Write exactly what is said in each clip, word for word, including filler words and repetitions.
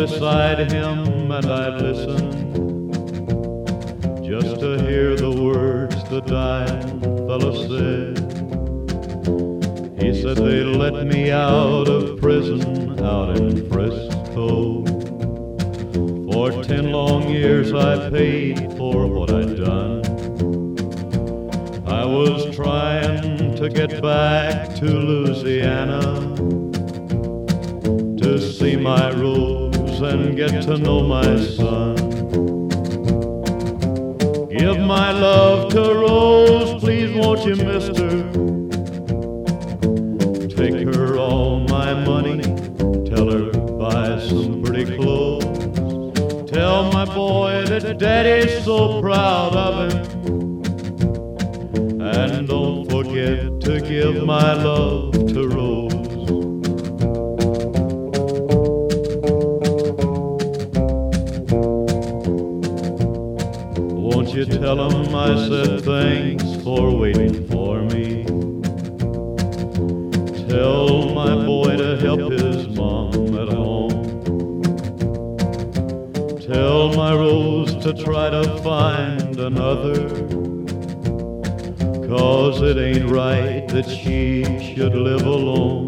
beside him and I'd listen just to hear the words the dying fellow said. He said they let me out of prison out in Frisco. For ten long years I paid for what I'd done. I was trying to get back to Louisiana to see my Rose and get to know my son. Give my love to Rose, please won't you, mister? Take her all my money, tell her buy some pretty clothes. Tell my boy that Daddy's so proud of him. And don't forget to give my love to Rose. Won't you tell him I said thanks for waiting for me? Tell my boy to help his mom at home. Tell my Rose to try to find another, 'cause it ain't right that she should live alone.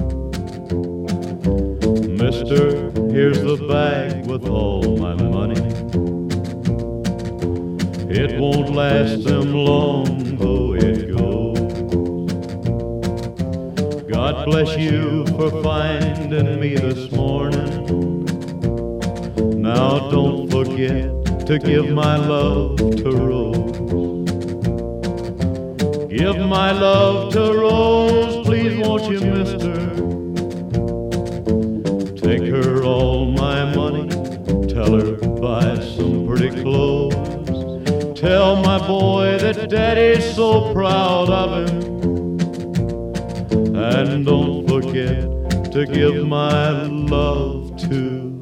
Mister, here's the bag with all my money. It won't last them long, though it goes. God bless you for finding me this morning. Now don't forget to give my love to Rose. Give my love to Rose, please won't you, mister? Take her all my money, tell her buy some pretty clothes. Tell my boy that Daddy's so proud of him. And don't forget to give my love to